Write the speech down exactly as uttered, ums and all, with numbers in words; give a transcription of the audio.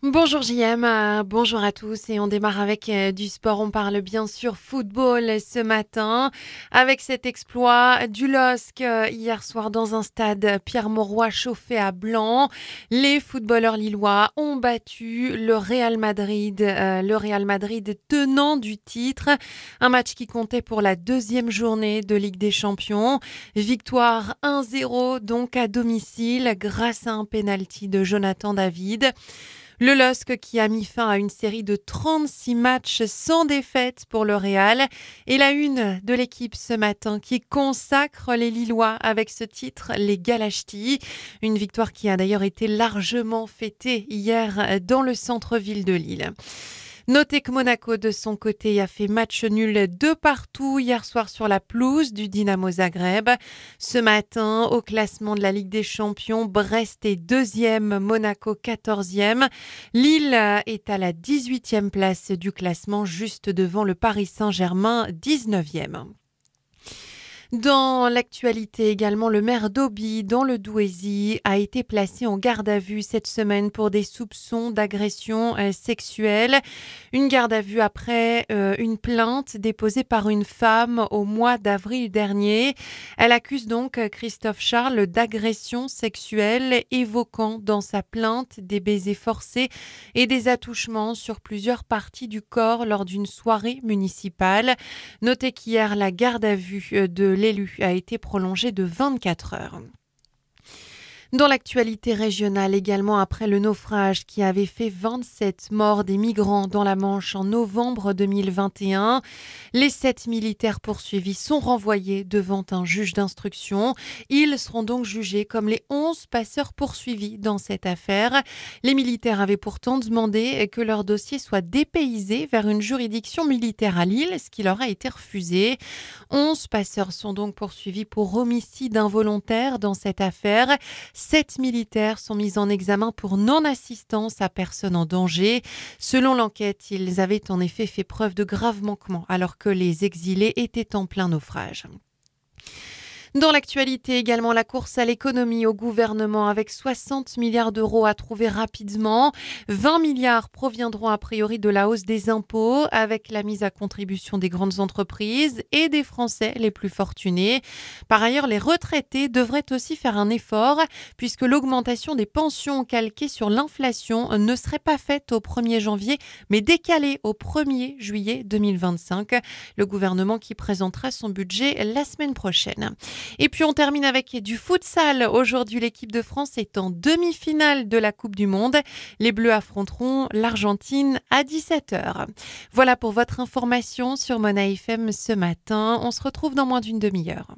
Bonjour J M, euh, bonjour à tous et on démarre avec euh, du sport. On parle bien sûr football ce matin avec cet exploit du L O S C euh, hier soir dans un stade Pierre-Mauroy chauffé à blanc. Les footballeurs lillois ont battu le Real Madrid, euh, le Real Madrid tenant du titre. Un match qui comptait pour la deuxième journée de Ligue des Champions. Victoire un zéro donc à domicile grâce à un penalty de Jonathan David. Le L O S C qui a mis fin à une série de trente-six matchs sans défaite pour le Real et la une de l'équipe ce matin qui consacre les Lillois avec ce titre, les Galachtis. Une victoire qui a d'ailleurs été largement fêtée hier dans le centre-ville de Lille. Notez que Monaco, de son côté, a fait match nul de partout hier soir sur la pelouse du Dynamo Zagreb. Ce matin, au classement de la Ligue des Champions, Brest est deuxième, Monaco quatorzième. Lille est à la dix-huitième place du classement, juste devant le Paris Saint-Germain, dix-neuvième. Dans l'actualité également, le maire d'Auby, dans le Douaisis, a été placé en garde à vue cette semaine pour des soupçons d'agression euh, sexuelle. Une garde à vue après euh, une plainte déposée par une femme au mois d'avril dernier. Elle accuse donc Christophe Charles d'agression sexuelle, évoquant dans sa plainte des baisers forcés et des attouchements sur plusieurs parties du corps lors d'une soirée municipale. Notez qu'hier, la garde à vue de l'élu a été prolongée de vingt-quatre heures. Dans l'actualité régionale également, après le naufrage qui avait fait vingt-sept morts des migrants dans la Manche en novembre deux mille vingt et un, les sept militaires poursuivis sont renvoyés devant un juge d'instruction. Ils seront donc jugés comme les onze passeurs poursuivis dans cette affaire. Les militaires avaient pourtant demandé que leur dossier soit dépaysé vers une juridiction militaire à Lille, ce qui leur a été refusé. onze passeurs sont donc poursuivis pour homicide involontaire dans cette affaire. Sept militaires sont mis en examen pour non-assistance à personne en danger. Selon l'enquête, ils avaient en effet fait preuve de graves manquements alors que les exilés étaient en plein naufrage. Dans l'actualité également, la course à l'économie au gouvernement avec soixante milliards d'euros à trouver rapidement. vingt milliards proviendront a priori de la hausse des impôts avec la mise à contribution des grandes entreprises et des Français les plus fortunés. Par ailleurs, les retraités devraient aussi faire un effort puisque l'augmentation des pensions calquée sur l'inflation ne serait pas faite au premier janvier mais décalée au premier juillet deux mille vingt-cinq. Le gouvernement qui présentera son budget la semaine prochaine. Et puis on termine avec du futsal. Aujourd'hui, l'équipe de France est en demi-finale de la Coupe du Monde. Les Bleus affronteront l'Argentine à dix-sept heures. Voilà pour votre information sur Mona F M ce matin. On se retrouve dans moins d'une demi-heure.